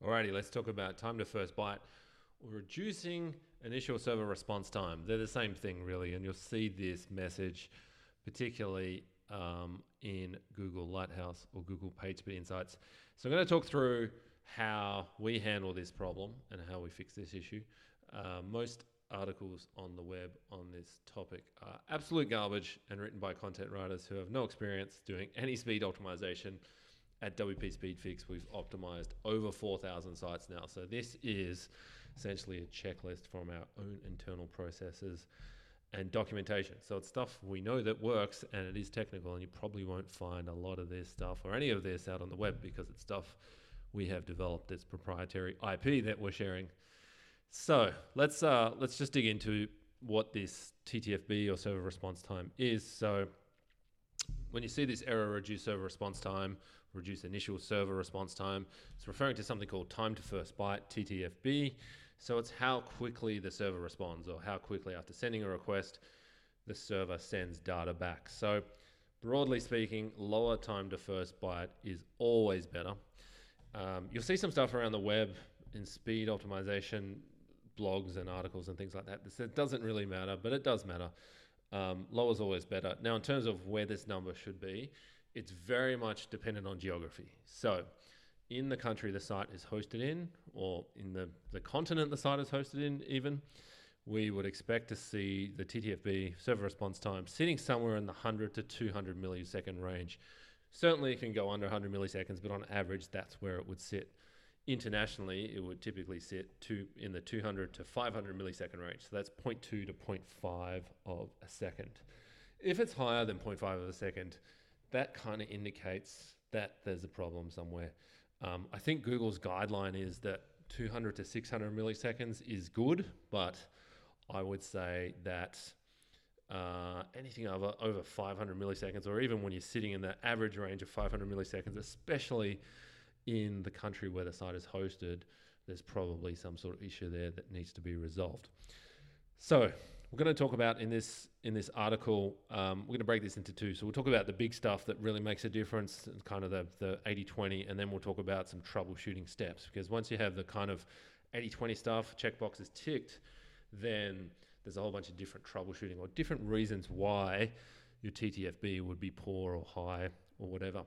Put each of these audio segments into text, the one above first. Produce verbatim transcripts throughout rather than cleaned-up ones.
Alrighty, let's talk about time to first byte or reducing initial server response time. They're the same thing, really, and you'll see this message particularly um, in Google Lighthouse or Google PageSpeed Insights. So I'm going to talk through how we handle this problem and how we fix this issue. Uh, most articles on the web on this topic are absolute garbage and written by content writers who have no experience doing any speed optimization. At W P SpeedFix, we've optimized over four thousand sites now. So this is essentially a checklist from our own internal processes and documentation. So it's stuff we know that works, and it is technical, and you probably won't find a lot of this stuff or any of this out on the web because it's stuff we have developed. It's proprietary I P that we're sharing. So let's uh, let's just dig into what this T T F B or server response time is. So when you see this error, reduce server response time, reduce initial server response time, it's referring to something called time to first byte, T T F B. So it's how quickly the server responds, or how quickly after sending a request, the server sends data back. So broadly speaking, lower time to first byte is always better. Um, you'll see some stuff around the web in speed optimization, blogs and articles and things like that. This, it doesn't really matter, but it does matter. Um, lower is always better. Now, in terms of where this number should be, it's very much dependent on geography. So in the country the site is hosted in, or in the, the continent the site is hosted in even, we would expect to see the T T F B server response time sitting somewhere in the one hundred to two hundred millisecond range. Certainly it can go under one hundred milliseconds, but on average that's where it would sit. Internationally, it would typically sit to in the two hundred to five hundred millisecond range. So that's zero point two to zero point five of a second. If it's higher than zero point five of a second, that kind of indicates that there's a problem somewhere. Um, I think Google's guideline is that two hundred to six hundred milliseconds is good, but I would say that uh, anything over, over five hundred milliseconds, or even when you're sitting in the average range of five hundred milliseconds, especially in the country where the site is hosted, there's probably some sort of issue there that needs to be resolved. So we're going to talk about in this in this article, um, we're going to break this into two. So we'll talk about the big stuff that really makes a difference, kind of the, the eighty twenty, and then we'll talk about some troubleshooting steps. Because once you have the kind of eighty twenty stuff, checkboxes ticked, then there's a whole bunch of different troubleshooting or different reasons why your T T F B would be poor or high or whatever.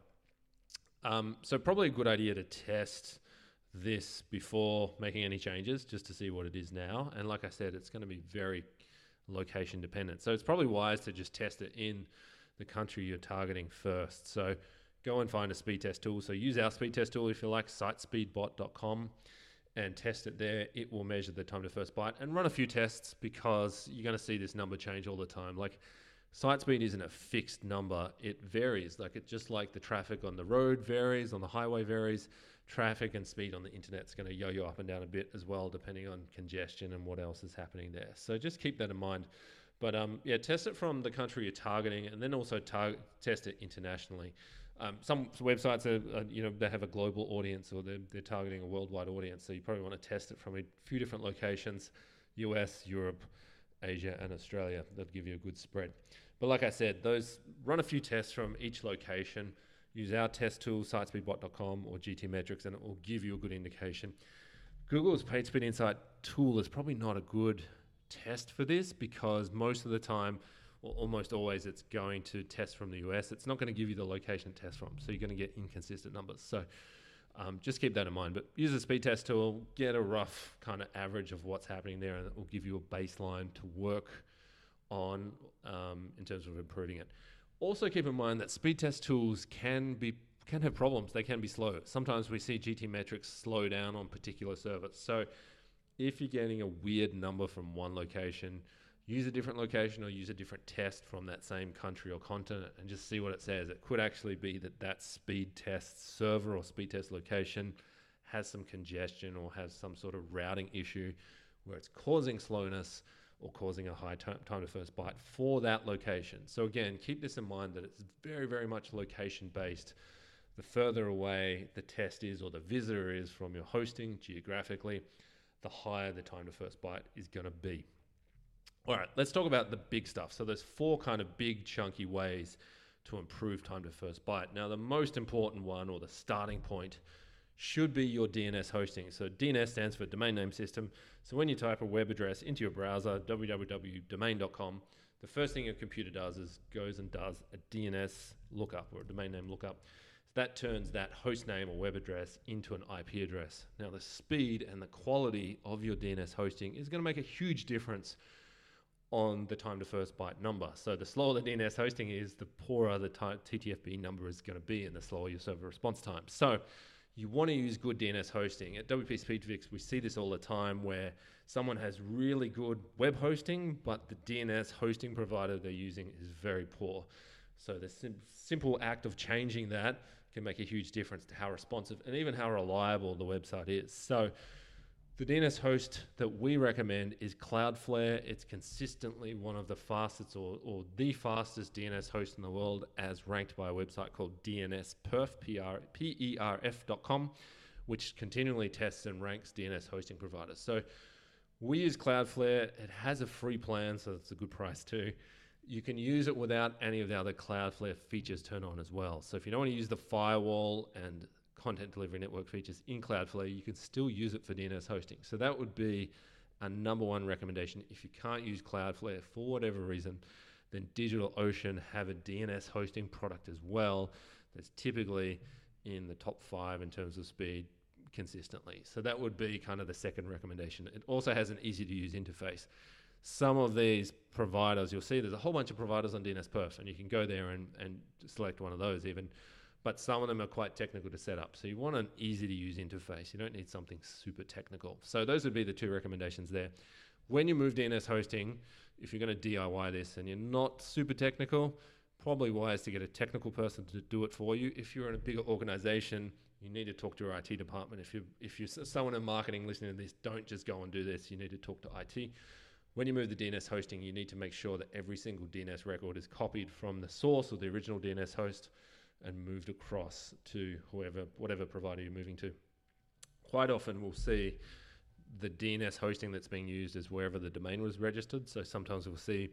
Um, so probably a good idea to test this before making any changes, just to see what it is now. And like I said, it's going to be very location dependent. So it's probably wise to just test it in the country you're targeting first. So go and find a speed test tool. So use our speed test tool if you like, sitespeedbot dot com, and test it there. It will measure the time to first byte and run a few tests, because you're going to see this number change all the time. Like, site speed isn't a fixed number. It varies. Like, it just like the traffic on the road varies, on the highway varies. Traffic and speed on the internet's going to yo-yo up and down a bit as well, depending on congestion and what else is happening there. So just keep that in mind. But um, yeah, test it from the country you're targeting, and then also tar- test it internationally. Um, some websites are, are, you know, they have a global audience, or they're, they're targeting a worldwide audience. So you probably want to test it from a few different locations: U S, Europe, Asia, and Australia. That'll give you a good spread. But like I said, those run a few tests from each location. Use our test tool, sitespeedbot dot com or G T Metrix, and it will give you a good indication. Google's PageSpeed Insight tool is probably not a good test for this, because most of the time, or almost always, it's going to test from the U S. It's not going to give you the location to test from, so you're going to get inconsistent numbers. So um, just keep that in mind. But use the speed test tool, get a rough kind of average of what's happening there, and it will give you a baseline to work on um, in terms of improving it. Also keep in mind that speed test tools can be can have problems. They can be slow. Sometimes we see G T Metrix slow down on particular servers. So if you're getting a weird number from one location, use a different location or use a different test from that same country or continent and just see what it says. It could actually be that that speed test server or speed test location has some congestion or has some sort of routing issue where it's causing slowness or causing a high time to first byte for that location. So again, keep this in mind that it's very, very much location based. The further away the test is or the visitor is from your hosting geographically, the higher the time to first byte is going to be. All right, let's talk about the big stuff. So there's four kind of big chunky ways to improve time to first byte. Now, the most important one, or the starting point, should be your D N S hosting. So D N S stands for domain name system. So when you type a web address into your browser, w w w dot domain dot com, the first thing your computer does is goes and does a D N S lookup or a domain name lookup. So that turns that host name or web address into an I P address. Now the speed and the quality of your D N S hosting is going to make a huge difference on the time to first byte number. So the slower the D N S hosting is, the poorer the T T F B number is going to be and the slower your server response time. So you want to use good D N S hosting. At W P Speedfix, we see this all the time where someone has really good web hosting, but the D N S hosting provider they're using is very poor. So the sim simple act of changing that can make a huge difference to how responsive and even how reliable the website is. So the D N S host that we recommend is Cloudflare. It's consistently one of the fastest or, or the fastest D N S host in the world, as ranked by a website called D N S Perf, P E R F dot com, which continually tests and ranks D N S hosting providers. So we use Cloudflare. It has a free plan, so it's a good price too. You can use it without any of the other Cloudflare features turned on as well. So if you don't want to use the firewall and content delivery network features in Cloudflare, you can still use it for D N S hosting. So that would be a number one recommendation. If you can't use Cloudflare for whatever reason, then DigitalOcean have a D N S hosting product as well that's typically in the top five in terms of speed consistently. So that would be kind of the second recommendation. It also has an easy to use interface. Some of these providers, you'll see there's a whole bunch of providers on D N S Perf, and you can go there and, and select one of those even. But some of them are quite technical to set up. So you want an easy to use interface. You don't need something super technical. So those would be the two recommendations there. When you move D N S hosting, if you're going to D I Y this and you're not super technical, probably wise to get a technical person to do it for you. If you're in a bigger organization, you need to talk to your I T department. If, you, if you're someone in marketing listening to this, don't just go and do this. You need to talk to I T. When you move the D N S hosting, you need to make sure that every single D N S record is copied from the source or the original D N S host and moved across to whoever, whatever provider you're moving to. Quite often we'll see the D N S hosting that's being used is wherever the domain was registered. So sometimes we'll see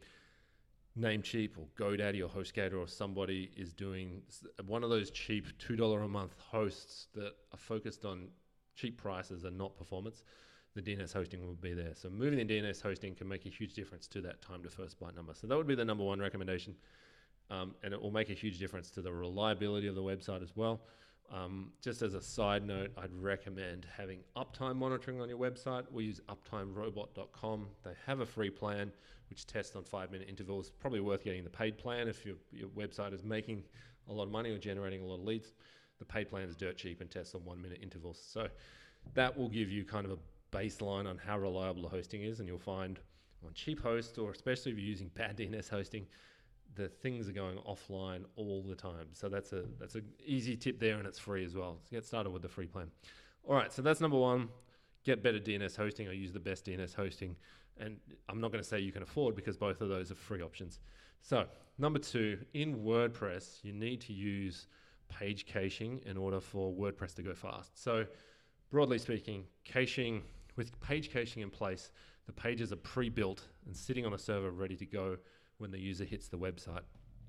Namecheap or GoDaddy or HostGator or somebody is doing one of those cheap two dollars a month hosts that are focused on cheap prices and not performance. The D N S hosting will be there. So moving the D N S hosting can make a huge difference to that time to first byte number. So that would be the number one recommendation. Um, and it will make a huge difference to the reliability of the website as well. Um, just as a side note, I'd recommend having uptime monitoring on your website. We use uptime robot dot com. They have a free plan which tests on five minute intervals. Probably worth getting the paid plan if your, your website is making a lot of money or generating a lot of leads. The paid plan is dirt cheap and tests on one minute intervals. So that will give you kind of a baseline on how reliable the hosting is, and you'll find on cheap hosts, or especially if you're using bad D N S hosting, the things are going offline all the time. So that's a that's an easy tip there, and it's free as well. So get started with the free plan. All right, so that's number one. Get better D N S hosting or use the best D N S hosting. And I'm not going to say you can afford, because both of those are free options. So number two, in WordPress, you need to use page caching in order for WordPress to go fast. So broadly speaking, caching, with page caching in place, the pages are pre-built and sitting on a server ready to go when the user hits the website.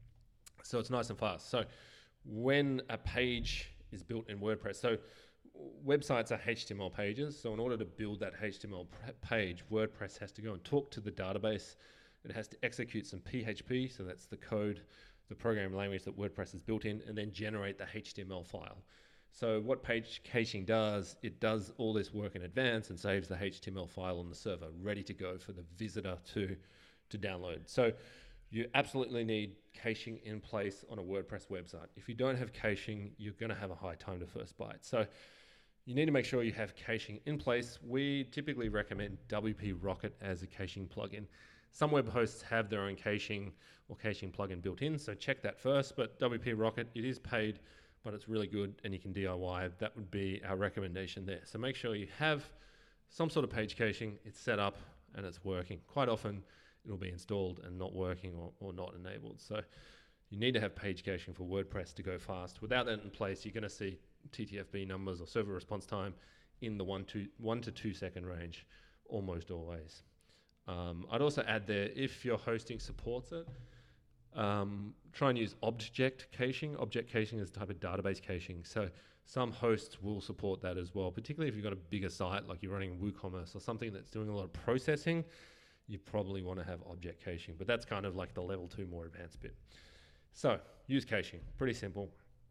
So it's nice and fast. So when a page is built in WordPress, so websites are H T M L pages. So in order to build that H T M L page, WordPress has to go and talk to the database. It has to execute some P H P, so that's the code, the programming language that WordPress is built in, and then generate the H T M L file. So what page caching does, it does all this work in advance and saves the H T M L file on the server, ready to go for the visitor to to download. So you absolutely need caching in place on a WordPress website. If you don't have caching, you're going to have a high time to first byte. So you need to make sure you have caching in place. We typically recommend W P Rocket as a caching plugin. Some web hosts have their own caching or caching plugin built in, so check that first. But W P Rocket, it is paid, but it's really good and you can D I Y. That would be our recommendation there. So make sure you have some sort of page caching, it's set up and it's working. Quite often it'll be installed and not working or, or not enabled. So you need to have page caching for WordPress to go fast. Without that in place, you're going to see T T F B numbers or server response time in the one to, one to two second range almost always. Um, I'd also add there, if your hosting supports it, um, try and use object caching. Object caching is a type of database caching. So Some hosts will support that as well, particularly if you've got a bigger site, like you're running WooCommerce or something that's doing a lot of processing. You probably want to have object caching, but that's kind of like the level two more advanced bit. So use caching, pretty simple.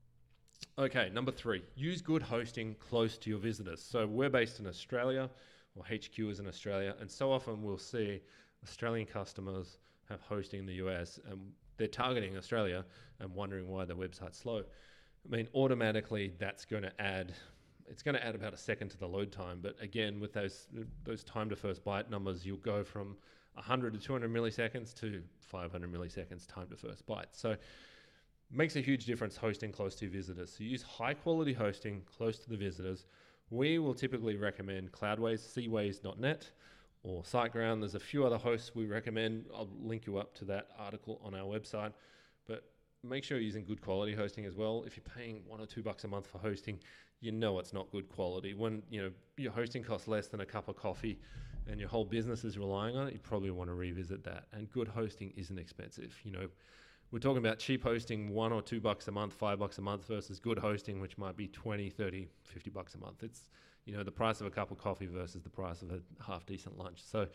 Okay, number three, use good hosting close to your visitors. So we're based in Australia, or H Q is in Australia, and so often we'll see Australian customers have hosting in the U S and they're targeting Australia and wondering why their website's slow. I mean, automatically that's going to add, it's going to add about a second to the load time. But again, with those those time to first byte numbers, you'll go from one hundred to two hundred milliseconds to five hundred milliseconds time to first byte. So makes a huge difference hosting close to visitors. So use high quality hosting close to the visitors. We will typically recommend Cloudways, seaways dot net, or SiteGround. There's a few other hosts we recommend. I'll link you up to that article on our website. But make sure you're using good quality hosting as well. If you're paying one or two bucks a month for hosting, you know it's not good quality. When you know your hosting costs less than a cup of coffee and your whole business is relying on it, you probably want to revisit that. And good hosting isn't expensive. You know, we're talking about cheap hosting, one or two bucks a month, five bucks a month, versus good hosting, which might be twenty, thirty, fifty bucks a month. It's, you know, the price of a cup of coffee versus the price of a half decent lunch. So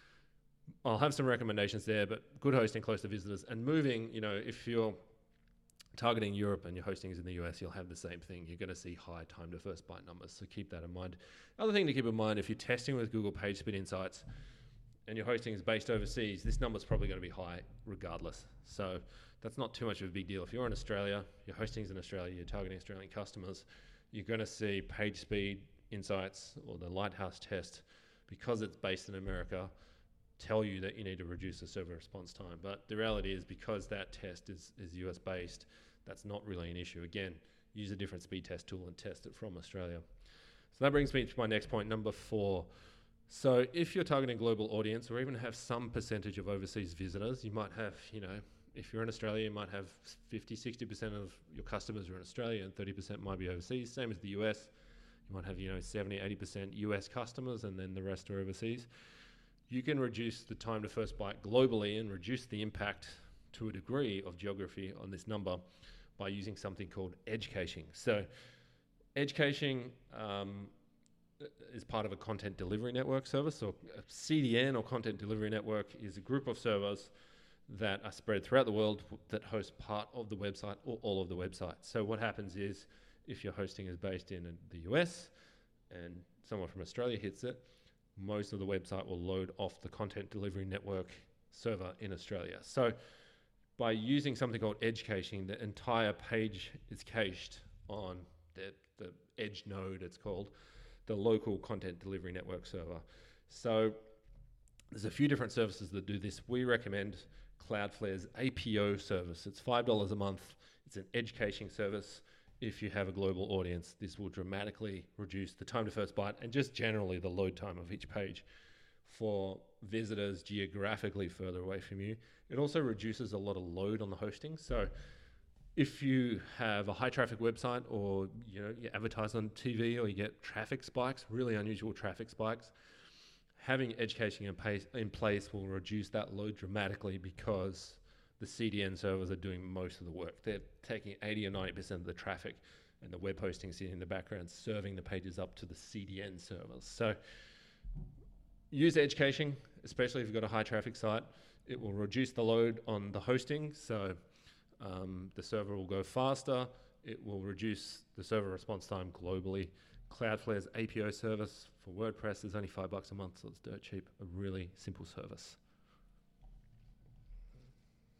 I'll have some recommendations there, but good hosting close to visitors. And moving, you know, if you're targeting Europe and your hosting is in the U S, you'll have the same thing. You're going to see high time to first byte numbers. So keep that in mind. Other thing to keep in mind, if you're testing with Google PageSpeed Insights and your hosting is based overseas, this number's probably going to be high regardless. So that's not too much of a big deal. If you're in Australia, your hosting's in Australia, you're targeting Australian customers, you're going to see PageSpeed Insights or the Lighthouse test, because it's based in America, tell you that you need to reduce the server response time. But the reality is, because that test is, is U S based, that's not really an issue. Again, use a different speed test tool and test it from Australia. So that brings me to my next point, number four. So if you're targeting a global audience, or even have some percentage of overseas visitors, you might have, you know, if you're in Australia, you might have fifty, sixty percent of your customers are in Australia and thirty percent might be overseas. Same as the U S. You might have, you know, seventy, eighty percent U S customers and then the rest are overseas. You can reduce the time to first byte globally and reduce the impact to a degree of geography on this number by using something called edge caching. So edge caching um, is part of a content delivery network service. So a C D N, or content delivery network, is a group of servers that are spread throughout the world that host part of the website or all of the website. So what happens is, if your hosting is based in the U S and someone from Australia hits it, most of the website will load off the content delivery network server in Australia. So by using something called edge caching, the entire page is cached on the, the edge node, it's called, the local content delivery network server. So there's a few different services that do this. We recommend Cloudflare's A P O service. It's five dollars a month. It's an edge caching service. If you have a global audience, this will dramatically reduce the time to first byte and just generally the load time of each page for visitors geographically further away from you. It also reduces a lot of load on the hosting. So if you have a high traffic website, or you know, you advertise on T V, or you get traffic spikes, really unusual traffic spikes, having edge caching in place, in place will reduce that load dramatically, because the C D N servers are doing most of the work. They're taking eighty or ninety percent of the traffic, and the web hosting sitting in the background serving the pages up to the C D N servers. So use edge caching, especially if you've got a high traffic site. It will reduce the load on the hosting, so um, the server will go faster. It will reduce the server response time globally. Cloudflare's A P O service for WordPress is only five bucks a month, so it's dirt cheap. A really simple service.